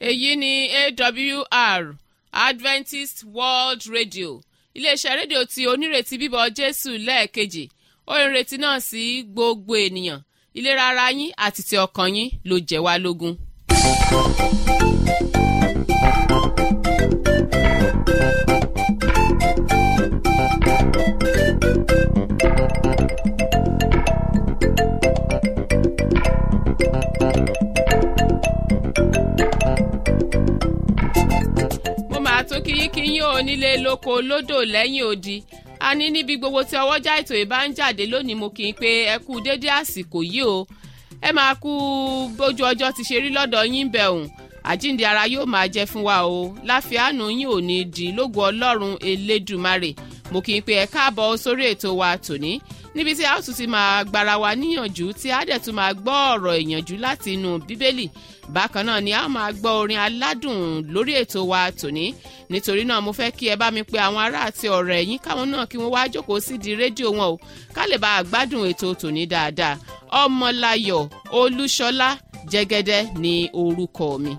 èyí ni AWR Adventist World Radio iléeṣẹ́ rédíò tí onírètí bíbọ̀ Jésù lẹ́ẹ̀kejì ó ìrètí náà sí gbogbo ènìyàn ìlera ara yín àti ti ọkàn yín ló jẹ́ wá lógún. kíyín ò nílé lóko lódò lẹ́yìn odi a ní níbi gbogbo tí ọwọ́jà ètò ìbá ń jáde lónìí mo kì í pé ẹ kú déédé àsìkò yìí o ẹ máa kú bójú ọjọ́ ti ṣe rí lọ́dọ̀ yín bẹ̀ òun àjíǹde ara yóò máa jẹ́ fún wa o láfíàánú yín ò ní di lógo Ọlọ́run Elédùmarè mo kì í pé ẹ káàbọ̀ sórí ètò wa tòní níbi tí a ó tún ti máa gbára wa níyànjú tí a dẹ̀ tún máa gbọ́ ọ̀rọ̀ ìyànjú láti inú Bíbélì bákan náà ni a ó máa gbọ́ orin aládùn lórí ètò wa tòní nítorí náà mo fẹ́ kí ẹ bá mi pe àwọn ará àti ọ̀rẹ́ yín káwọn náà kí wọ́n wá jókòó sídìí rédíò wọn o ká lè bá a gbádùn ètò tòní dáadáa Ọmọláyọ̀ Olúṣọlá Jẹ́gẹ́dẹ́ ni orúkọ mi.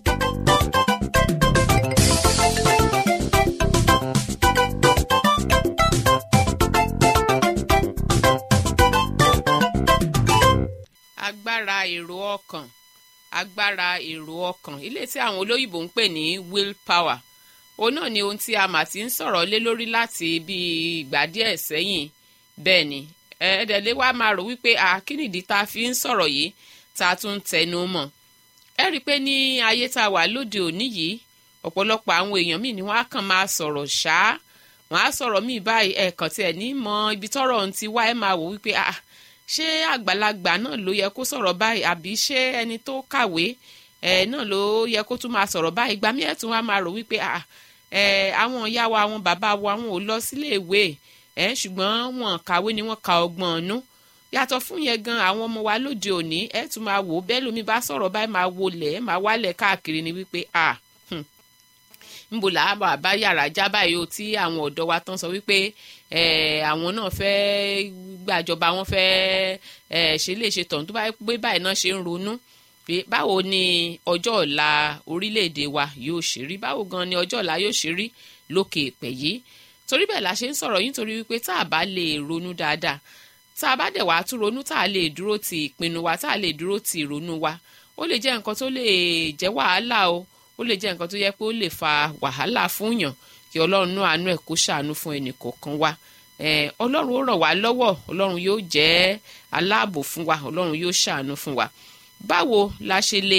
agbára èrò ọkàn ilé tí àwọn olóyìnbó ń pè ní willpower òun náà ni ohun tí a mà ti ń sọ̀rọ̀ lé lórí láti bí ìgbà díẹ̀ sẹ́yìn bẹ́ẹ̀ ni ẹ̀ẹ́dẹ̀lé wa máa rò wípé àkínìdí tá a fi ń sọ̀rọ̀ yìí tá a tún tẹnu mọ́ ẹ rí i pé ní ayé tá a wà lóde òní yìí ọ̀pọ̀lọpọ̀ àwọn èèyàn míì ni wọ́n á kàn máa sọ̀rọ̀ ṣáá wọ́n á sọ̀rọ̀ míì báyìí ẹ̀ẹ̀kan tí ẹ̀ ní mọ ibi tọ́rọ̀ ń ti wá ẹ̀ máa wò wípé ṣé àgbàlagbà náà ló yẹ kó sọ̀rọ̀ báyìí àbí ṣé ẹni tó kàwé náà ló yẹ kó tún máa sọ̀rọ̀ báyìí ìgbà míì ẹ̀ tún wá máa rò wípé àwọn ìyá wa àwọn bàbá wa wọn ò lọ sílé ìwé ṣùgbọ́n wọn kàwé ni wọ́n ka ọgbọ́n ọ̀nú yàtọ̀ fún yẹn gan àwọn ọmọ wa lóde òní ẹ̀ tún máa wò bẹ́ẹ̀ lómi bá sọ̀rọ̀ báyìí máa wọlé máa wálẹ̀ káàkiri ni wípé níbo làá bá yàrá já báyìí o tí àwọn ọ̀dọ́ wa tán sọ wípé àwọn náà fẹ́ gbàjọba wọn fẹ́ ṣe lè ṣe tọ̀hún tó bá gbé báyìí náà ṣe ń ronú pé báwo ni ọjọ́ ọ̀la orílẹ̀-èdè wa yóò ṣe rí báwo gan ni ọjọ́ ọ̀la yóò ṣe rí lókè èpẹ̀ yìí torí bẹ́ẹ̀ la ṣe ń sọ̀rọ̀ yìí nítorí wípé tá a bá lè ronú dáadáa tá a bá dẹ̀ wá tún ronú tá a lè dúró ti ìpinnu wa tá a lè dúró ti ìrònú wa ó lè jẹ́ nǹkan tó lè jẹ́ wàhálà o ó lè jẹ́ nǹkan tó yẹ pé ó lè fa wàhálà fún yàn kí Ọlọ́run náà àánú ẹ̀ kó ṣàánú fún ẹnì kọ̀ọ̀kan wa Ọlọ́run ó ràn wá lọ́wọ́ Ọlọ́run yóò jẹ́ aláàbò fún wa Ọlọ́run yóò ṣàánú fún wa báwo la ṣe lè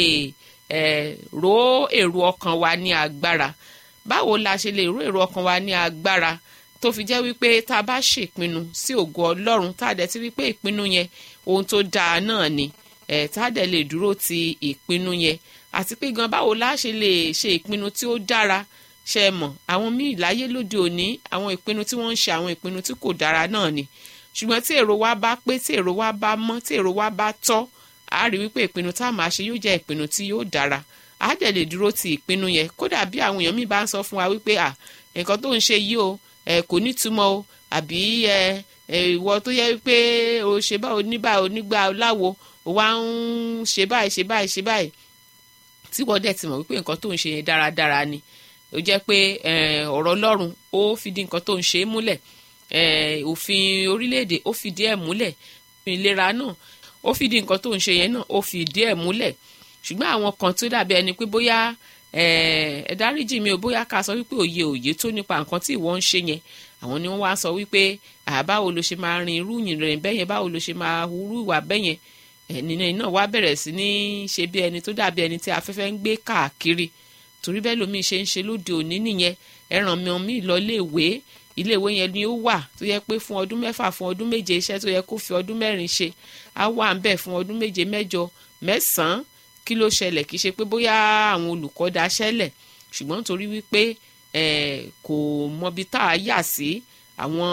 ró èrò ọkàn wa ní agbára báwo la ṣe lè ró èrò ọkàn wa ní agbára tó fi jẹ́ wípé tá a bá ṣèpinnu sí ògo Ọlọ́run tá a dẹ̀ ti rí pé ìpinnu yẹn ohun tó dáa náà ni tá a dẹ̀ lè dúró ti ìpinnu yẹn àti pé gan báwo la ṣe lè ṣe ìpinnu tí ó dára ṣe mọ̀ àwọn míì láyé lóde òní àwọn ìpinnu tí wọ́n ń ṣe àwọn ìpinnu tí kò dára náà ni ṣùgbọ́n tí èrò wa bá pé tí èrò wa bá mọ́ tí èrò wa bá tọ́ a rí wípé ìpinnu tá a máa ṣe yóò jẹ́ ìpinnu tí yóò dára a dẹ̀ lè dúró ti ìpinnu yẹn kódà bí àwọn èèyàn míì bá ń sọ fún wa wípé nǹkan tó ń ṣe yìí o kò nítumọ̀ o àbí ìwọ tó yẹ wípé o ṣe báwo nígbà onígbà láwo o wá ń ṣe báyìí tí wọ́n dẹ̀ ti mọ̀ wípé nǹkan tó ń ṣe yẹn dáradára ni ó jẹ́ pé ọ̀rọ̀ Ọlọ́run ó fìdí nǹkan tó ń ṣe é múlẹ̀ òfin orílẹ̀-èdè ó fìdí ẹ̀ múlẹ̀ ìlera náà ó fìdí nǹkan tó ń ṣe yẹn náà ó fìdí ẹ̀ múlẹ̀ ṣùgbọ́n àwọn kan tó dàbí ẹni pé bóyá ẹ dáríjì mi ò bóyá ká sọ wípé òye tó nípa nǹkan tí ìwọ ń ṣe yẹn àwọn ni wọ́n wá sọ wípé báwo ló ṣe máa rin irú ìrìn bẹ́yẹn báwo ló ṣe máa hurú ìwà bẹ́yẹn ẹni náà wá bẹ̀rẹ̀ sí ní ṣe bí ẹni tó dàbí ẹni tí afẹ́fẹ́ ń gbé káàkiri torí bẹ́ẹ̀ lómi ṣe ń ṣe lóde òní nìyẹn ẹran mi lọ iléèwé yẹn ni ó wà tó yẹ pé fún ọdún 6 fún ọdún 7 iṣẹ́ tó yẹ kó fi ọdún 4 ṣe á wà ń bẹ̀ fún ọdún 7 8 9 kí ló ṣẹlẹ̀ kì í ṣe pé bóyá àwọn olùkọ́ daṣẹ́lẹ̀ ṣùgbọ́n torí wípé kò mọbi tá a yà sí àwọn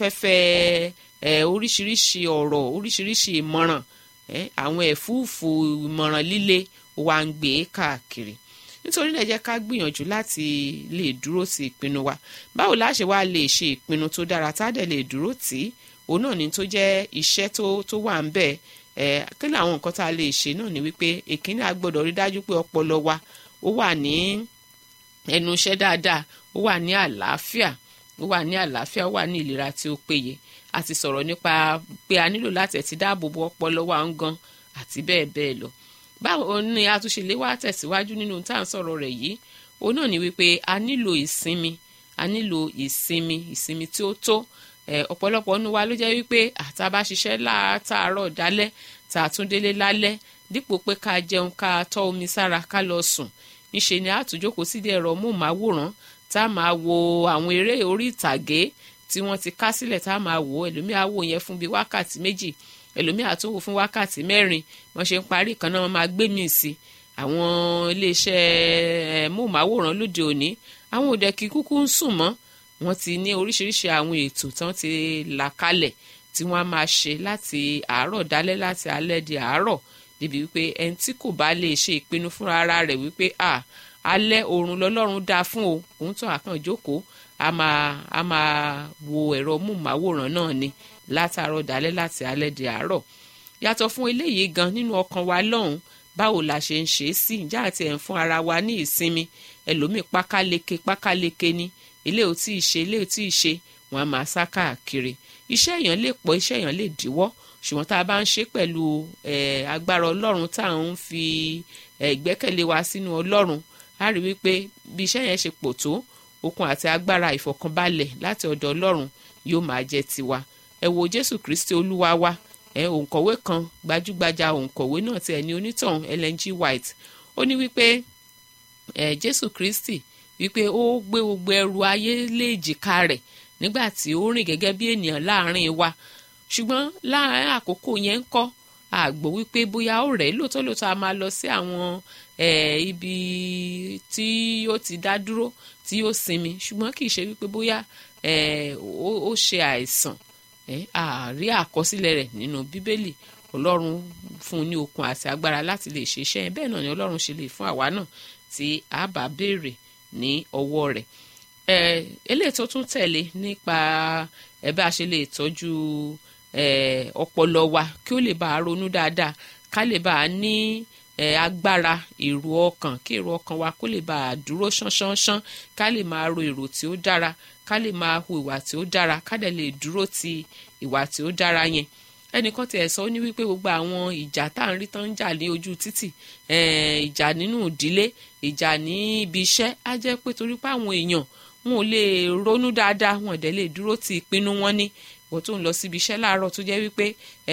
afẹ́fẹ́ oríṣiríṣi ọ̀rọ̀ oríṣiríṣi ìmọ̀ràn àwọn ẹ̀fúùfù ìmọ̀ràn líle wa ń gbé káàkiri nítorí náà jẹ́ ká gbìyànjú láti lè dúró sí ìpinnu wa báwo la ṣe wá lè ṣe ìpinnu tó dára tá a dẹ̀ lè dúró tì í òun náà ni tó jẹ́ iṣẹ́ tó wà ń bẹ̀ kí ni àwọn nǹkan tá a lè ṣe náà ni wípé èkínní a gbọ́dọ̀ rí dájú pé ọpọlọ wa ó wà ní ẹnu iṣẹ́ dáadáa, ó wà ní àlàáfíà, ó wà ní àlàáfíà, ó wà ní ìlera tí ó péye. A ti sọ̀rọ̀ nípa pé a nílò láti ti dáàbò bo ọpọlọ wa ń gan àti bẹ́ẹ̀ bẹ́ẹ̀ lọ. Báwo ni a tún ṣe lè wá tẹ̀síwájú nínú tá à ń sọ̀rọ̀ rẹ̀ yìí? Òun náà ni wípé a nílò ìsinmi, a nílò ìsinmi tí ó tó. Ọ̀pọ̀lọpọ̀ nínú wa ló jẹ́ wípé tá bá ṣiṣẹ́ látàárọ̀ dálẹ́ tá a tún délé lálẹ́, dípò pé ká jẹun ká tọ́ omi sára ká lọ sùn, níṣe ni a tún jókòó sídìí ẹ̀rọ móhùnmáwòrán tá a máa wo àwọn eré orí ìtàgé tí wọ́n ti ká sílẹ̀ tá a máa wò. Ẹlòmíì á wò yẹn fún bíi wákàtí 2, ẹlòmíì á tún wò fún wákàtí 4. wọ́n ṣe ń parí kan náà wọ́n máa gbé míì sí. Àwọn iléeṣẹ́ móhùnmáwòrán lóde òní, àwọn òde kì í kúkú ń sùn mọ́. Wọ́n ti ní oríṣiríṣi àwọn ètò tí wọ́n ti là kalẹ̀ tí wọ́n á máa ṣe láti àárọ̀ dálẹ́, láti alẹ́ di àárọ̀, débi wípé ẹni tí kò bá lè ṣe ìpinnu fúnra ara rẹ̀ wípé alẹ́ oorun lọ́lọ́run dá fún o, òun tó àkàn jókòó a máa wo ẹ̀rọ móhùnmáwòrán náà ni látàárọ̀ dálẹ́, láti alẹ́ di àárọ̀. Yàtọ̀ fún eléyìí gan, nínú ọkàn wa lọ́hùn, báwo la ṣe ń ṣe sí ìjà àti ẹ̀ ń fún ara wa ní ìsinmi? Ẹlòmíì pákáleke ni, ilé ò tí ì ṣe, wọn a máa sá káàkiri. Iṣẹ́ èèyàn lè pọ̀, iṣẹ́ èèyàn lè díwọ́, ṣùgbọ́n tá a bá ń ṣe pẹ̀lú agbára Ọlọ́run, tá à ń fi ìgbẹ́kẹ̀lé wa sínú Ọlọ́run, a rí wípé bí iṣẹ́ yẹn ṣe pọ̀ tó, okun àti agbára ìfọ̀kànbalẹ̀ láti ọ̀dọ̀ Ọlọ́run yóò máa jẹ́ tiwa. Ẹ wo Jésù Kristi Olúwa wa, òǹkọ̀wé kan gbajúgbajà òǹkọ̀wé náà ti ẹni onítọ̀hún Ellen G. White, ó ní wípé Jésù Kristi wípé ó gbé gbogbo ẹrù ayé lé èjìká rẹ̀ nígbà tí ó rìn gẹ́gẹ́ bí ènìyàn láàrin wa. Ṣùgbọ́n láàrin àkókò yẹn ń kọ́ àgbò wípé bóyá ó rẹ̀ lóòótọ́ a máa lọ sí àwọn ibi tí ó ti dá dúró tí ó sinmi, ṣùgbọ́n kì í ṣe wípé bóyá ó ṣe àìsàn. Àrí àkọsílẹ̀ rẹ̀ nínú Bíbélì. Ọlọ́run fún un ní okun àti agbára láti lè ṣe iṣẹ́ yẹn. Bẹ́ẹ̀ náà ni Ọlọ́run ṣe lè fún àwa náà tí a bá béèrè ní ọwọ́ rẹ̀. Eléyìí tó tún tẹ̀lé nípa bá a ṣe lè tọ́jú ọpọlọ wa kí ó lè bá a ronú dáadáa, ká lè bá a ní agbára èrò ọkàn, kí èrò ọkàn wa kó lè bá a dúró ṣánṣánṣán, ká lè máa ro èrò tí ó dára, ká lè máa hu ìwà tí ó dára, ká dẹ̀ lè dúró ti ìwà tí ó dára yẹn. Ẹnìkan tiẹ̀ sọ ní wípé gbogbo àwọn ìjà tá à ń rí tán ń jà ní ojú títì, ìjà nínú ìdílé, ìjà ní ibi iṣẹ́, á jẹ́ pé torí pé àwọn èèyàn wọn ò lè ronú dáadáa, wọn dẹ̀ lè dúró ti ìpinnu wọn ní. Wọ́n tó ń lọ síbi iṣẹ́ láàárọ̀ tó jẹ́ wípé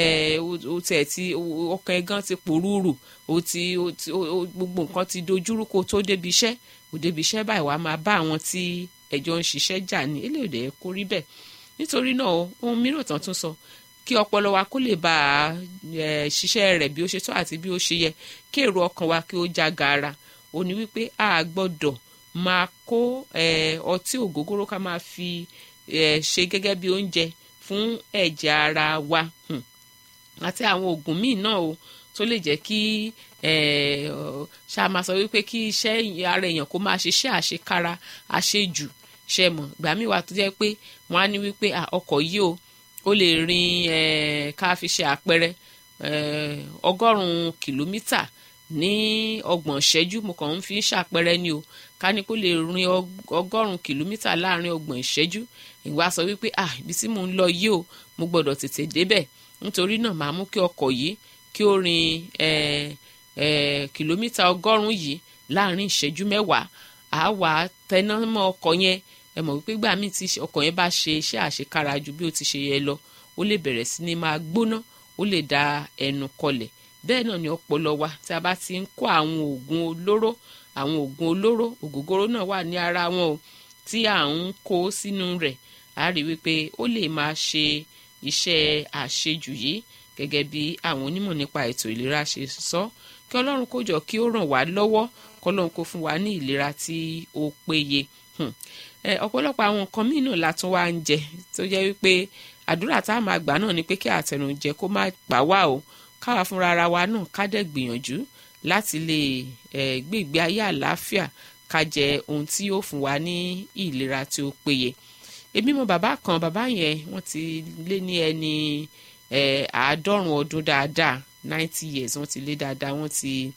ọkàn ẹ̀gán ti pòrúurù, gbogbo nǹkan ti dojúrú kó tó débi iṣẹ́. Òdebi iṣẹ́ báyìí wàá máa bá àwọn tí ẹjọ́ ń ṣiṣẹ́ jà ní. Eléyìí ò dẹ̀ kó rí bẹ́ẹ̀. Nítorí náà ohun mìíràn tán tún sọ, kí ọpọlọ wa kó lè bá ṣiṣẹ́ rẹ̀ bí ó ṣe tó àti bí ó ṣe yẹ, kí èrò ọkàn wa kí ó já gaara. Ó ní wípé a gbọ́dọ̀ máa kó ọtí ògógóró ká máa fi ṣe gẹ́gẹ́ bí oúnjẹ fún ẹ̀jẹ̀ ara wa, àti àwọn oògùn míì náà o tó lè jẹ́ kí ṣá máa sọ wípé kí iṣẹ́ ara èèyàn kó máa ṣiṣẹ́ àṣekára àṣejù. Ṣe mọ̀, ìgbà míì wà tó jẹ́ pé wọ́n á ní wípé ọkọ̀ yìí ó lè rin ká fi ṣe àpẹẹrẹ 100 kìlómítà ní 30 ìṣẹ́jú. Mo kàn ń fi ṣàpẹẹrẹ ni o. Ká ní kó lè rin 100 kìlómítà láàrin 30 ìṣẹ́jú. Ìwà sọ wípé ibi tí mò ń lọ yìí o, mo gbọ́dọ̀ tètè débẹ̀. Nítorí náà màá mú kí ọkọ̀ yìí kí ó rin kìlómítà 100 yìí láàrin ìṣẹ́jú 10. À wà tẹná mọ́ ọkọ̀ yẹn. Ẹ mọ̀ wípé gbà míì tí ọkọ̀ yẹn bá ṣe iṣẹ́ àṣekára ju bí ó ti ṣe yẹ lọ, ó lè bẹ̀rẹ̀ sí ní máa gbóná, ó lè da ẹnu kọlẹ̀. Bẹ́ẹ̀ náà ni ọpọlọ wa, tí a bá ti ń kó àwọn oògùn olóró, ògógóró náà wà ní ara wọn o, tí à ń kó sínú rẹ̀, a rí wípé ó lè máa ṣe iṣẹ́ àṣejù yìí gẹ́gẹ́ bí àwọn onímọ̀ nípa ètò ìlera ṣe sọ. Kí Ọlọ́run kó jọ kí ó ràn wá lọ́wọ́, kí Ọlọ́run kó fún wa ní ìlera tí ó péye. Ọ̀pọ̀lọpọ̀ àwọn nǹkan míì náà la tún wá ń jẹ tó jẹ́ wípé àdúrà tá a máa gbà náà ni pé kí àtẹnujẹ kó má pa wá o, káwa fúnra ara wa náà ká dẹ̀ gbìyànjú láti lè gbé ìgbé ayé àlàáfíà, ká jẹ ohun tí yóò fún wa ní ìlera tí ó péye. Èmi mọ̀ bàbá kan, bàbá yẹn wọ́n ti lé ní ẹni 90 ọdún dáadáa, 90 years wọ́n ti lé dáadáa, wọ́n ti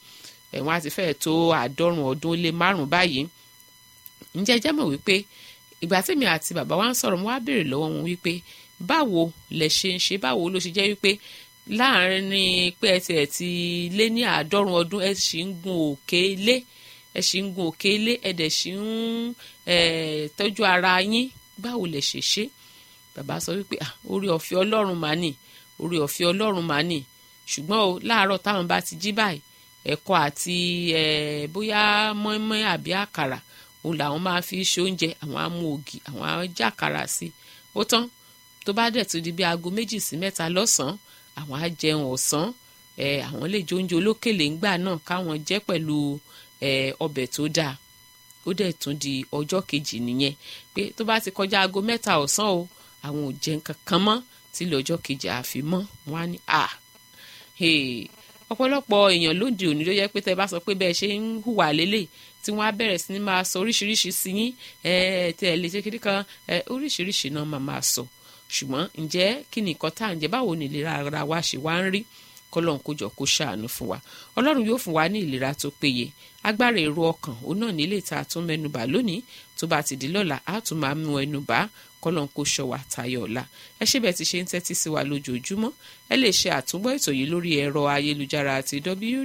wọ́n á ti fẹ́ẹ̀ tó 100 ọdún ó lé 5 báyìí. ǹjẹ́ jẹ́ mọ̀ wípé ìgbà tèmi àti bàbá wa ń sọ̀rọ̀ mo wá béèrè lọ́wọ́ wọn wípé báwo lẹ ṣe ń ṣe, báwo ló ṣe jẹ́ wípé láàrin pé ẹ ti lé ní 100 ọdún ẹ sì ń gun òkè ilé, ẹ dẹ̀ sì ń tọ́jú ara yín, báwo lẹ ṣe ṣe. Bàbá sọ wípé orí ọ̀fẹ́ Ọlọ́run mà ní, ṣùgbọ́n o láàárọ̀ táwọn bá ti jí báyìí ẹ̀kọ àti bóyá mọ́ínmọ́ín àbí àkàrà òun làwọn máa fi ṣe oúnjẹ, àwọn á mú ògì, àwọn á jàkàrà sí ó tán. Tó bá dẹ̀ tó di bí aago 2 sí 3 lọ́sàn-án àwọn á jẹun ọ̀sán, àwọn lè jẹ oúnjẹ olókèlè ńgbà náà káwọn jẹ pẹ̀lú ọbẹ̀ tó dáa. Ó dẹ̀ tún di ọjọ́ kejì nìyẹn pé tó bá ti kọjá aago 3 ọ̀sán o àwọn ò jẹ nǹkan kan mọ́ tí lọ́jọ́ kejì àfi mọ́. Wọ́n á ní ọ̀pọ̀lọpọ̀ èèyàn lóde òní ló yẹ pé tẹ́ bá sọ pé bẹ́ẹ̀ ṣe ń hùwà lélẹ̀ tí wọ́n á bẹ̀rẹ̀ sí ní máa sọ oríṣiríṣi sí yín tẹ́ ẹ lè ṣe kiri kan oríṣiríṣi náà máa sọ. Ṣùgbọ́n ǹjẹ́ kí ni nǹkan tá à ń jẹ, báwo ni ìlera ara wa ṣe wá ń rí? kọ́lọ́n kó jọ kó ṣàánú fún wa. Ọlọ́run yóò fún wa ní ìlera tó péye. Agbára èrò ọkàn òun náà nílé tá a tún mẹ́nubà lónìí, tó bá ti di lọ́la á tún máa mú ẹnubà. Kọ́lọ́n kó ṣọ́ wa tayọ ọ̀la. Ẹ ṣé bẹ́ẹ̀ ti ṣe ń tẹ́tí sí wa lójoojúmọ́. Ẹ lè ṣe àtúngbọ́ ètò yìí lórí ẹ̀rọ ayélujára àti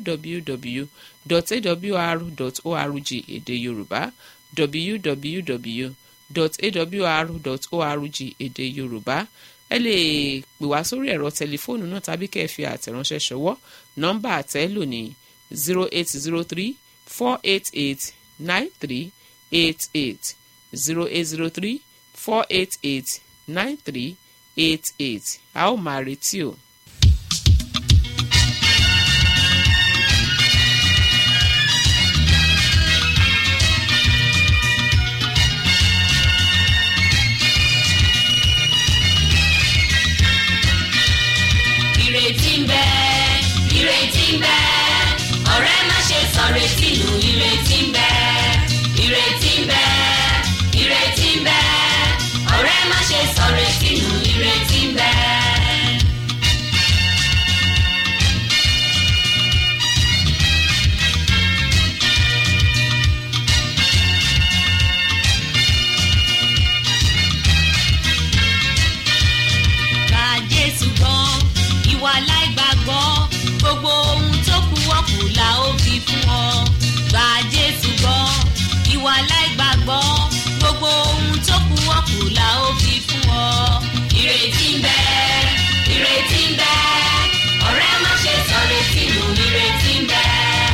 www.awr.org èdè Yorùbá, www.awr.org èdè Yorùbá. Ẹ lè pè wá sórí ẹ̀rọ tẹlifóònù náà tàbí kẹ́ ẹ fi àtẹ̀ránṣẹ́ ṣọwọ́. Nọ́mbà àtẹ́lò ní 0803-488-9388 0803-488-9388. A ó máa retí o. Ìrètí ń bẹ, ọ̀rẹ́ má ṣe sọ retí nù. Ìrètí ń bẹ, ọ̀rẹ́ má ṣe sọ retí nù. Ìrètí ń bẹ. Gba Jésù gbọ́, ìwà láìgbàgbọ́, gbogbo ohun tó kù wọ́pù la ó fi fún ọ. Gba Jésù gbọ́, ìwà láìgbàgbọ́, gbogbo ohun tó kù wọ́pù la ó fi fún ọ. Ìrètí ń bẹ, ọ̀rẹ́ má ṣe sọ retí nù. Ìrètí ń bẹ,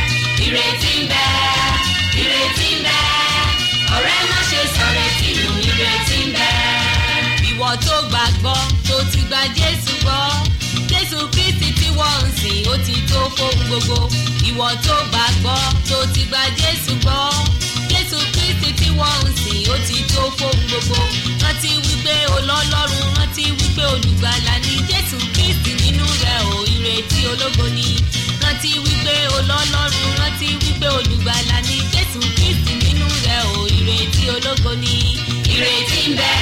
ọ̀rẹ́ má ṣe sọ retí nù. Ìrètí ń bẹ. Ìwọ tó gbàgbọ́ tó ti gba Jésù gbọ́, Jésù Kristi tí wọ́n ń sìn ó ti tó fóun gbogbo. Ìwọ tó gbàgbọ́ tó ti gba Jésù gbọ́, Jésù Kristi tí wọ́n ń sìn ó ti tó fóun gbogbo. Rántí wípé olọ́lọ́run, rántí wípé olùgbàlà ni Jésù Kristi, nínú rẹ̀ ò ìrètí ológo ni. Rántí wípé olọ́lọ́run, rántí wípé olùgbàlà ni Jésù Kristi, nínú rẹ̀ ò ìrètí ológo ni. Ìrètí ń bẹ,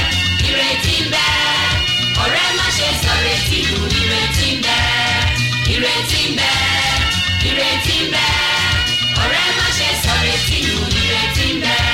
ọ̀rẹ́ má ṣe sọ retí nù. Ìrètí ń bẹ, ọ̀rẹ́ má ṣe sọ retí nù. Ìrètí ń bẹ.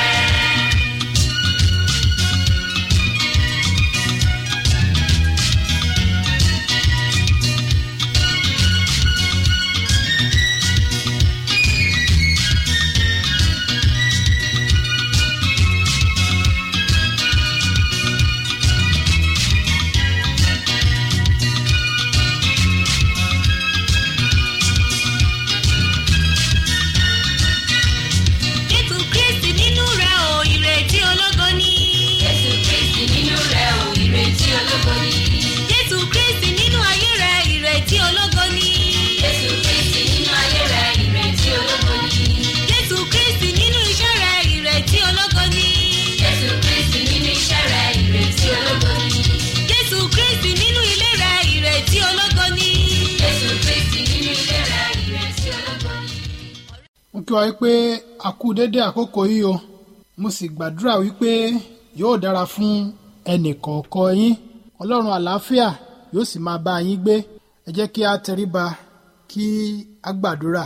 kí wa wípé a kú dédé àkókò yìí o, mo sì gbàdúrà wípé yóò dára fún ẹnì kọ̀ọ̀kan yín. Ọlọ́run àlàáfíà yóò sì máa bá yín gbé. Ẹ jẹ́ kí a tẹríba kí a gbàdúrà.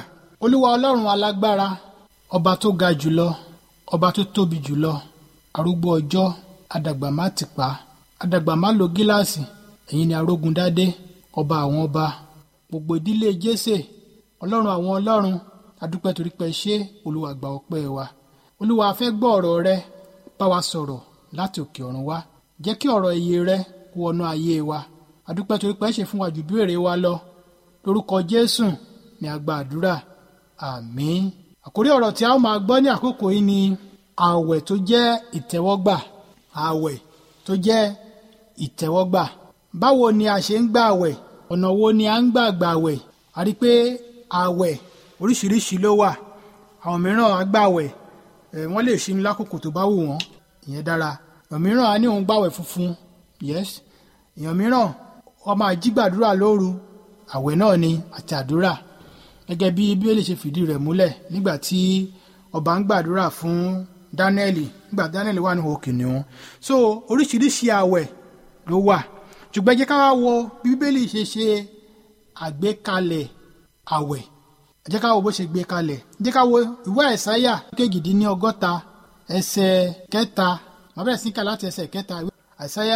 Olúwa Ọlọ́run alágbára, ọba tó ga jùlọ, ọba tó tóbi jùlọ, arúgbó ọjọ́, adàgbà má tìpá, adàgbà má lo gíláàsì, ẹ̀yin ni arógun dádé, ọba àwọn ọba, gbogbo ìdílé Jésè, Ọlọ́run àwọn ọlọ́run, adúpẹ́ torí pé ṣé Olúwa gba ọpẹ́ wa. Olúwa a fẹ́ gbọ́ ọ̀rọ̀ rẹ, bá wa sọ̀rọ̀ láti òkè ọ̀run wá, jẹ́ kí ọ̀rọ̀ ìyè rẹ wọnú ayé wa. Adúpẹ́ torí pé ṣe fún wa jù béèrè wa lọ, lórúkọ Jésù ni a gba àdúrà, àmín. Àkórí ọ̀rọ̀ tí a ó máa gbọ́ ní àkókò yìí ni ààwẹ̀ tó jẹ́ ìtẹ́wọ́gbà. Ààwẹ̀ tó jẹ́ ìtẹ́wọ́gbà. Báwo ni a ṣe ń gbà ààwẹ̀? Ọ̀nà wo ni a ń gbà ààwẹ̀? A rí pé ààwẹ̀ oríṣiríṣi ló wà. Àwọn mìíràn á gbààwẹ̀ wọ́n lè ṣínú lákòókò tó bá wù wọ́n, ìyẹn dára. Èèyàn mìíràn á ní òun gbààwẹ̀ funfun, yes. Èèyàn mìíràn wọ́n máa jí gbàdúrà lóru, ààwẹ̀ náà ni àti àdúrà. Gẹ́gẹ́ bí Bíbélì ṣe fìdí rẹ̀ múlẹ̀ nígbà tí ọba ń gbàdúrà fún Dáníẹ́lì, nígbà Dáníẹ́lì wà ní ihò kìnìún. So oríṣiríṣi ààwẹ̀ ló wà. Ṣùgbọ́n jẹ́ ká wá wo bí Bíbélì ṣe ṣe àgbékalẹ̀ ààwẹ̀. Jẹ́ ká wo bó ṣe gbé kalẹ̀. Jẹ́ ká wo ìwé Àìsáyà kejìdínlọ́gọ́ta ẹsẹ̀ 3. Màá bẹ̀rẹ̀ sí kà láti ẹsẹ̀ 3. Àìsáyà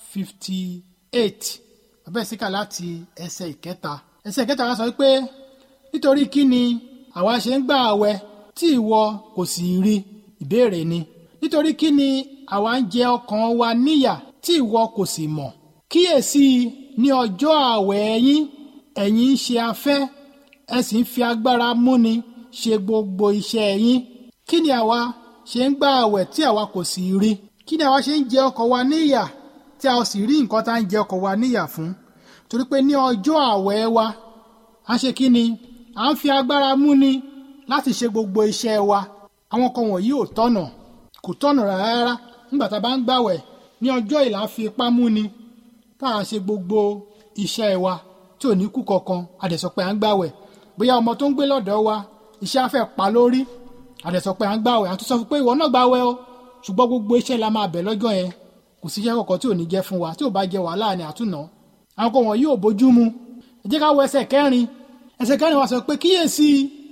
58. Màá bẹ̀rẹ̀ sí kà láti ẹsẹ̀ 3. Ẹsẹ̀ 3 wá sọ pé nítorí kí ni àwa ṣe ń gbà ààwẹ̀ tí ìwọ kò sì rí? Ìbéèrè ni. Nítorí kí ni àwa ń jẹ ọkàn wa níyà tí ìwọ kò sì mọ̀? Kíyèsí, ní ọjọ́ ààwẹ̀ yín ẹ̀yin ń ṣe afẹ́, ẹ sì ń fi agbára múni ṣe gbogbo iṣẹ́ yín. Kí ni àwa ṣe ń gbà ààwẹ̀ tí àwa kò sì rí? Kí ni àwa ṣe ń jẹ ọkàn wa níyà tí a sì rí nǹkan tá ń jẹ ọkàn wa níyà fún? Torí pé ní ọjọ́ ààwẹ̀ wa a ṣe kí ni? À ń fi agbára múni láti ṣe gbogbo iṣẹ́ wa. Àwọn kan wọ̀nyí ò tọ̀nà, kò tọ̀nà rárá. Nígbà tá a bá ń gbààwẹ̀ ní ọjọ́ ìlà fi ipá múni tá a ṣe gbogbo iṣẹ́ wa tí ò ní kú kankan, a dẹ̀ sọ pé à ń gbààwẹ̀. Bóyá ọmọ tó ń gbé lọ́dọ̀ wa iṣẹ́ á fẹ́ pa lórí, a dẹ̀ sọ pé à ń gbààwẹ̀. A tún sọ pé ìwọ náà gbààwẹ̀ o, ṣùgbọ́n gbogbo iṣẹ́ la máa bẹ̀ lọ́jọ́ yẹn, kò sí iṣẹ́ kankan tí ò ní jẹ́ fún wa, tí ò bá jẹ wàhálà ni àtúnà. Àwọn kan wọ̀nyí ò bójú mu. Ẹ jẹ́ ká wo ẹsẹ̀ 4. Ẹsẹ̀ 4 wa sọ pé kíyèsí,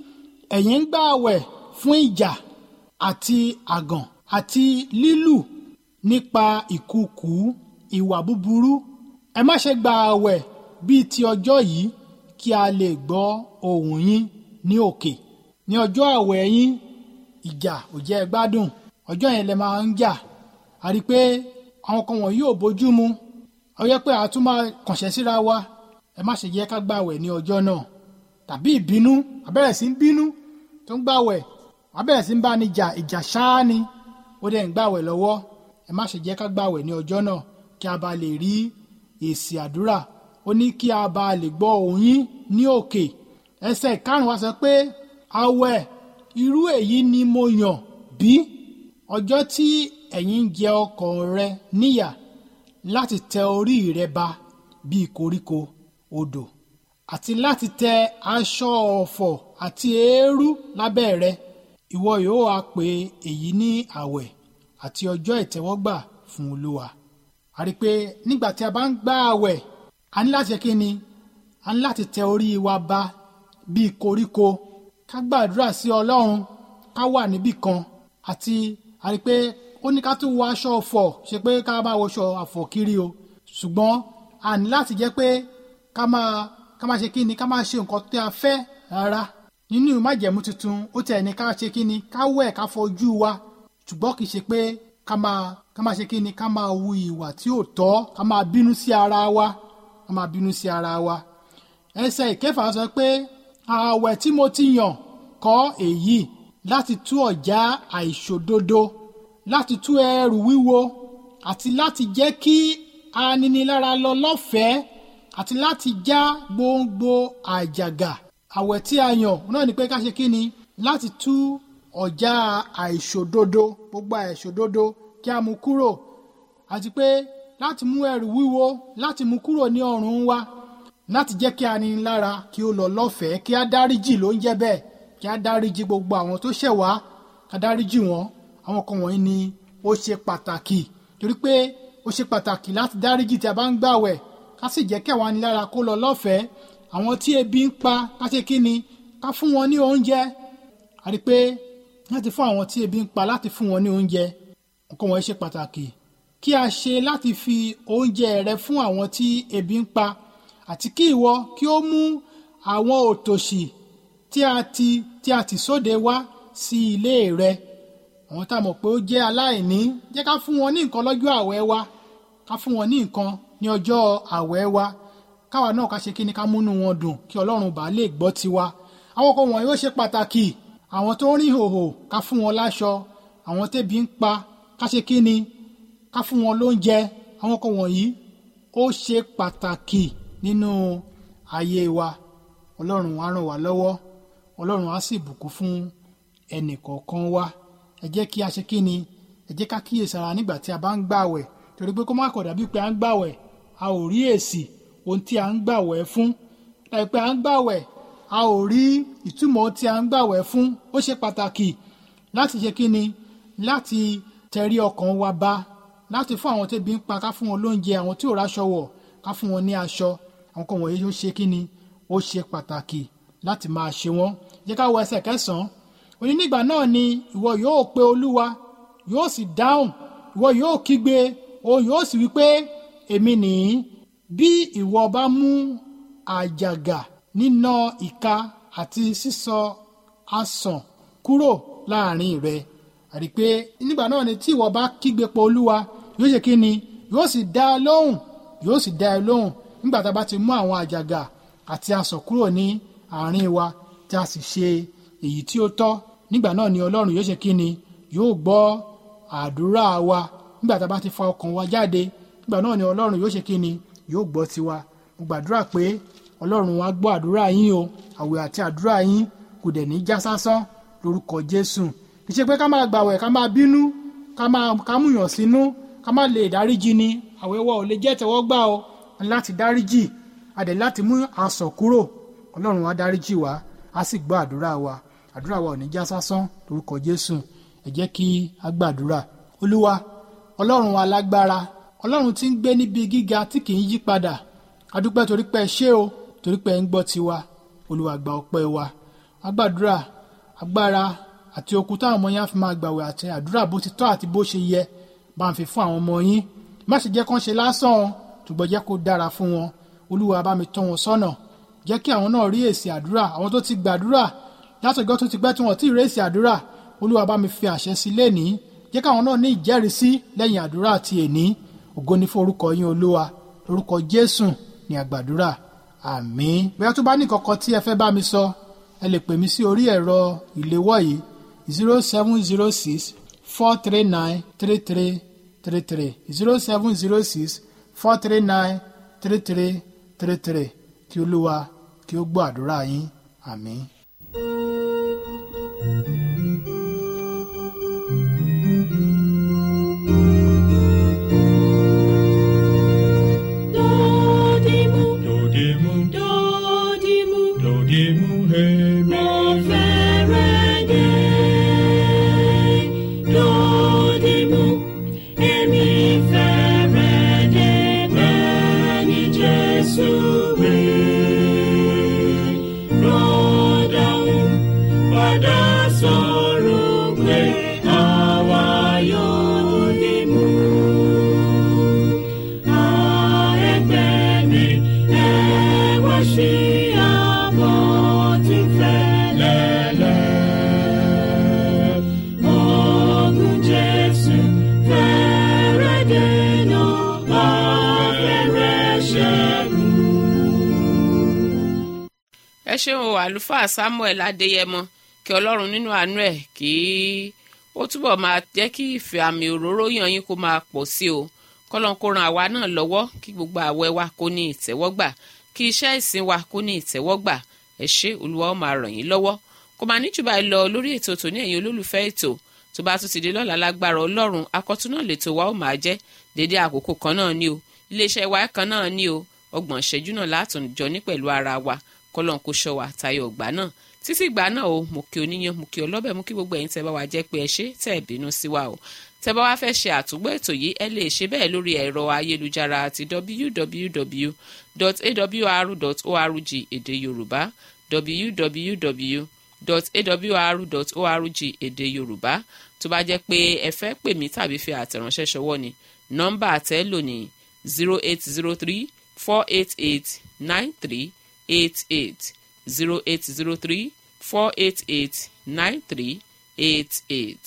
ẹ̀yin ń gbààwẹ̀ fún ìjà àti àgàn àti lílù nípa ìkùukù ìwà búburú. Ẹ má ṣe gba ààwẹ̀ bíi ti ọjọ́ yìí kí a lè gbọ́ ohùn yín ní òkè. Ní ọjọ́ ààwẹ̀ yín ìjà ò jẹ́ gbádùn, ọjọ́ yẹn lẹ máa ń jà. A rí pé àwọn kan wọ̀nyí ò bójú mu. Ó yẹ pé a tún máa kànṣẹ́ síra wa. Ẹ má ṣe jẹ́ ká gbààwẹ̀ ní ọjọ́ náà. Tàbí ìbínú, àbẹ̀rẹ̀ sí ń bínú tó ń gbààwẹ̀, àbẹ̀rẹ̀ sí ń bá ní jà, ìjà ṣáá ni ó dẹ̀ ń gbààwẹ̀ lọ́wọ́. Ẹ má ṣe jẹ́ ká gbààwẹ̀ ní ọjọ́ náà kí a bá lè rí èsì àdúrà. Ó ní kí a bá lè gbọ́ ohùn yín ní òkè. Ẹsẹ̀ 5 wá sọ pé ààwẹ̀ irú èyí ni mo yàn bí ọjọ́ tí ẹ̀yin ń jẹ ọkàn rẹ níyà láti tẹ orí rẹ ba bíi koríko odò, àti láti tẹ aṣọ ọ̀fọ̀ àti eérú lábẹ́ rẹ. Ìwọ yóò wá pè èyí ní ààwẹ̀ àti ọjọ́ ìtẹ́wọ́gbà fún Olúwa. A rí pé nígbà tí a bá ń gbà ààwẹ̀, a ní láti ṣe kí ni? A ní láti tẹ orí wa ba bíi koríko, ká gbàdúrà sí Ọlọ́run, ká wà níbì kan. Àti a rí pé ó ní ká tún wọ aṣọ ọ̀fọ̀, ṣe pé ká bá wọṣọ àfọ̀ kiri o. Ṣùgbọ́n a ní láti jẹ́ pé ká máa ṣe kí ni? Ká máa ṣe nǹkan tí a fẹ́ rárá. Nínú májẹ̀mú tuntun ó tẹ̀ ní ká ṣe kí ni? Ká wẹ̀, ká fọjú wa. Ṣùgbọ́n kì í ṣe pé ká máa ṣe kí ni? Ká máa wu ìwà tí ò tọ́, ká máa bínú sí ara wa, ká máa bínú sí ara wa. Ẹsẹ̀ 6 sọ pé ààwẹ̀ tí mo ti yàn kọ́ èyí láti tú ọ̀já àìṣòdodo, láti tú ẹrù wíwo, àti láti jẹ́ kí aninilára lọ lọ́fẹ̀ẹ́, àti láti já gbogbo àjàgà. Ààwẹ̀ tí a yàn náà ni pé ká ṣe kí ni? Láti tú ọ̀já àìṣòdodo, gbogbo àìṣòdodo kí a mú kúrò, àti pé láti mú ẹrù wíwo, láti mú kúrò ní ọrùn wa, láti jẹ́ kí aninilára kí ó lọ lọ́fẹ̀ẹ́, kí a dáríjì ló ń jẹ́ bẹ́ẹ̀, kí a dáríjì gbogbo àwọn tó ṣẹ̀ wá, ká dáríjì wọn. Àwọn kan wọ̀nyí ni ó ṣe pàtàkì, torí pé ó ṣe pàtàkì láti dáríjì tí a bá ń gbààwẹ̀, ká sì jẹ́ kí àwọn aninilára kó lọ lọ́fẹ̀ẹ́. Àwọn tí ebi ń pa, ká ṣe kí ni? ká fún wọn ní oúnjẹ. A rí pé láti fún àwọn tí ebi ń pa, láti fún wọn ní oúnjẹ, nǹkan wọ̀nyí ṣe pàtàkì. Kí a ṣe láti fi oúnjẹ rẹ fún àwọn tí ebi ń pa, àti kí ìwọ kí ó mú àwọn òtòṣì tí a ti sóde wá sí ilé rẹ. Àwọn tá a mọ̀ pé ó jẹ́ aláìní, jẹ́ ká fún wọn ní nǹkan lọ́jọ́ àwẹ̀ wa, ká fún wọn ní nǹkan ní ọjọ́ àwẹ̀ wa. Káwa náà ká ṣe kíni, ká múnú wọn dùn kí Ọlọ́run bá lè gbọ́ tiwa. Àwọn kan wọ̀nyí ó ṣe pàtàkì. Àwọn tó ń rìn hòhò, ká fún wọn láṣọ. Àwọn tẹ́bi ń pa, ká ṣe kíni, ká fún wọn lóúnjẹ. Àwọn kan wọ̀nyí ó ṣe pàtàkì nínú ayé wa. Ọlọ́run á ràn wá lọ́wọ́. Ọlọ́run á sì bùkún fún ẹnì kọ̀ọ̀kan wa. Ẹ jẹ́ kí a ṣe kíni, ẹ jẹ́ ká kíyèsára nígbà tí a bá ń gbààwẹ̀, torí pé kó má kọ̀ dàbí pé à ń gbààwẹ̀ a ò rí èsì ohun tí a ń gbààwẹ̀ fún. Pé à ń gbààwẹ̀ a ò rí ìtumọ̀ tí a ń gbààwẹ̀ fún. Ó ṣe pàtàkì láti ṣe kíni, láti tẹrí ọkàn wa ba, láti fún àwọn tẹ́bi ń pa, ká fún wọn lóúnjẹ. Àwọn tí ò ráṣọ wọ̀, ká fún wọn ní aṣọ. Àwọn kan wọ̀nyí ó ṣe kíni, ó ṣe pàtàkì láti máa ṣe wọ́n. Jẹ́ ká wo ẹsẹ̀ 9. Ó ní nígbà náà ni ìwọ yóò pe Olúwa, yóò sì dáhùn. Ìwọ yóò kígbe, ó yóò sì wí pé èmi nìyí. Bí ìwọ bá mú àjàgà nínà ìka àti sísọ asàn kúrò láàrin rẹ. Àrí pé nígbà náà ni tí ìwọ bá kígbe pe Olúwa, yóò ṣe kíni, yóò sì dá ẹ lóhùn, yóò sì dá ẹ lóhùn. Nígbà tá a bá ti mú àwọn àjàgà àti asàn kúrò ní àárín wa, tí a sì ṣe èyí tí ó tọ́, nígbà náà ni Ọlọ́run yóò ṣe kíni, yóò gbọ́ àdúrà wa. Nígbà tá a bá ti fa ọkàn wa jáde, nígbà náà ni Ọlọ́run yóò ṣe kíni, yóò gbọ́ tiwa. Mo gbàdúrà pé Ọlọ́run á gbọ́ àdúrà yín o. Àwẹ̀ àti àdúrà yín kò dẹ̀ ní já sásán lórúkọ Jésù. Kì í ṣe pé ká máa gbàwẹ̀, ká máa bínú, ká múyàn sínú, ká má lè dáríjì ni. Àwẹ̀ wa ò lè jẹ́ tẹ́wọ́gbà o. A ní láti dáríjì, a dẹ̀ láti mú asọ̀ kúrò. Ọlọ́run á dáríjì wá, á sì gbọ́ àdúrà wa. Àdúrà wa ò ní já sásán lórúkọ Jésù. Ẹ jẹ́ kí a gbàdúrà. Olúwa, Ọlọ́run alágbára, Ọlọ́run tí ń gbé níbi gíga tí kì í yí padà. A dúpẹ́ torí pé ẹ ṣé o, torí pé ẹ ń gbọ́ tiwa. Olúwa, gba ọpẹ́ wa. A gbàdúrà agbára àti okun táwọn ọmọ yín á fi máa gbàwẹ̀ àti àdúrà bó ti tọ́ àti bó ṣe yẹ, bá ń fi fún àwọn ọmọ yín. Má ṣe jẹ́ kán ṣe lásán, ṣùgbọ́n jẹ́ kó dára fún wọn. Olúwa, bá mi tọ́ wọn sọ́nà. Jẹ́ kí àwọn náà rí èsì àdúrà. Àwọn tó ti gbàdúrà látọjọ́ tó ti pẹ́ tí wọ́n ti rí èsì àdúrà, Olúwa, bá mi fi àṣẹ sí lénìí. Jẹ́ káwọn náà ní ìjẹ́rìísí lẹ́yìn àdúrà àti èní. Ògo ni fún orúkọ yín Olúwa. Lórúkọ Jésù ni àgbàdúrà. Àmín. Bóyá tó bá ní kankan tí ẹ fẹ́ bá mi sọ, ẹ lè pè mí sí orí ẹ̀rọ ìléwọ́ yìí 0706 439 3333 0706 439 3333. Kí Olúwa kí ó gbọ́ àdúrà yín. Àmín. ẹ ṣeun o àlùfáà Samuel Adéyẹmọ, kí Ọlọ́run nínú àánú ẹ̀ kí ó túbọ̀ máa jẹ́ kí ìfẹ́ àmì òróró yàn yín kó máa pọ̀ sí o. Kọ́lọ́n kó ran àwa náà lọ́wọ́ kí gbogbo àwẹ̀ wa kó ní ìtẹ́wọ́gbà, kí iṣẹ́ ìsìn wa kó ní ìtẹ́wọ́gbà. Ẹ ṣé, Olúwa ó máa ràn yín lọ́wọ́. Kò máa ní jù báyìí lọ lórí ètò tòní, ẹ̀yin olólùfẹ́ ètò. Tó bá tún ti di lọ́la lágbára Ọlọ́run, akọ́tún náà lètò wa ó máa jẹ́ dédé àkókò kan náà ni o. Iléeṣẹ́ wa kan náà ni o. 30 ìṣẹ́jú náà látùn jọ ní pẹ̀lú ara wa. Kọ́lọ́n kó ṣọ́ wa tayọ ọgbà náà. Títí ìgbà náà o, mo kí oníyan, mo kí ọlọ́bẹ̀, mo kí gbogbo ẹ̀yin tẹ́ bá wa jẹ́ pé ẹ ṣé tẹ́ ẹ bínú sí wa o. Tẹ́ bá wá fẹ́ ṣe àtúgbọ́ ètò yìí, ẹ lè ṣe bẹ́ẹ̀ lórí ẹ̀rọ ayélujára àti www.awr.org èdè Yorùbá www.awr.org èdè yorùbá. tó bá jẹ́ pé ẹ fẹ́ pè mí tàbí fi àtẹ̀ránṣẹ́ ṣọwọ́ ni nọ́mbà àtẹ́lò ní 0803-488-9388 0803-488-9388.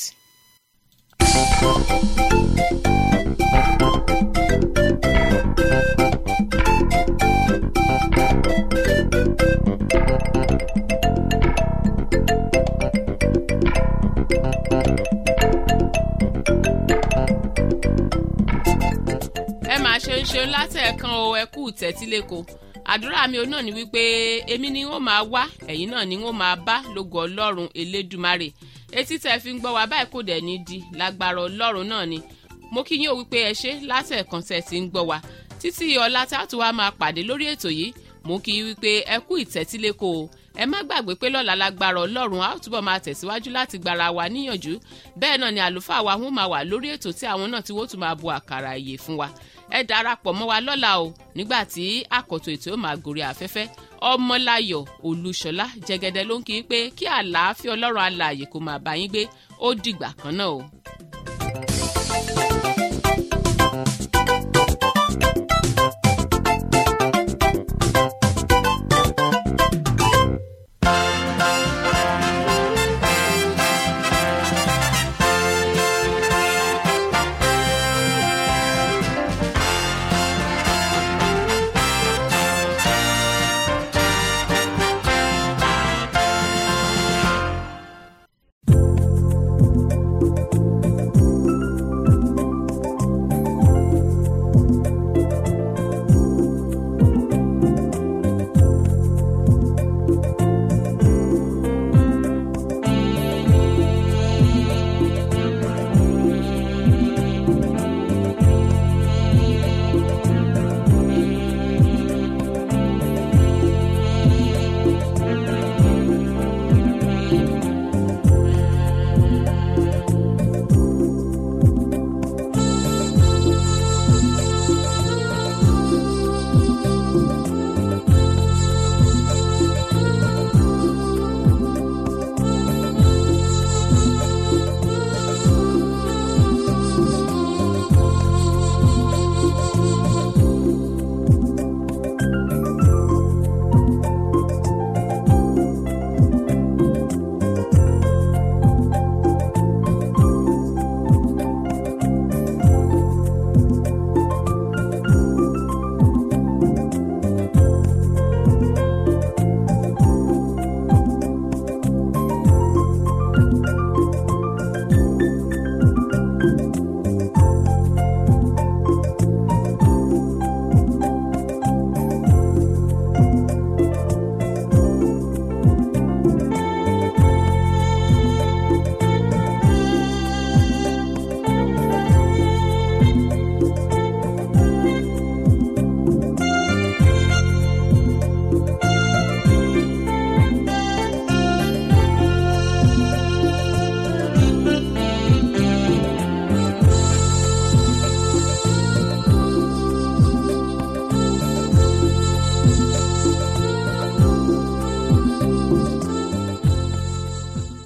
ẹ máa ṣeun látẹ̀ẹ̀kan o ẹ kú tẹ́tíléko àdúrà mi ò náà ni wípé èmi ni wọ́n máa wá ẹ̀yin náà ni wọ́n máa bá lógo ọlọ́run elédùmarè etí tẹ́ fi ń gbọ́ wa báyìí kò dẹ̀ ní di lágbára ọlọ́run náà ni mo kí yín o wípé ẹ ṣe látẹ̀ẹ̀kan tẹ́ ti ń gbọ́ wa títí ọ̀la tá a tún wá máa pàdé lórí ètò yìí mo kí yín wípé ẹ kú ìtẹ́tíléko o ẹ má gbàgbé pé lọ́la lágbára ọlọ́run a ó túbọ̀ máa tẹ̀síwájú láti gbára wa níyànjú bẹ́ẹ̀ náà ni àlùfáà wa wọ́n máa wà lórí ètò tí àwọn náà ti wọ́n tún máa bu àkàrà ìyè fún wa ẹ darapọ̀ mọ́ wa lọ́la o nígbà tí àkọ́tọ̀ ètò yóò máa gòrí afẹ́fẹ́ ọmọláyọ̀ olúṣọlá jẹ́gẹ́dẹ́ ló ń kí i pé kí àlàáfíà ọlọ́run alààyè kó máa bá yín gbé ó dìgbà kan náà o.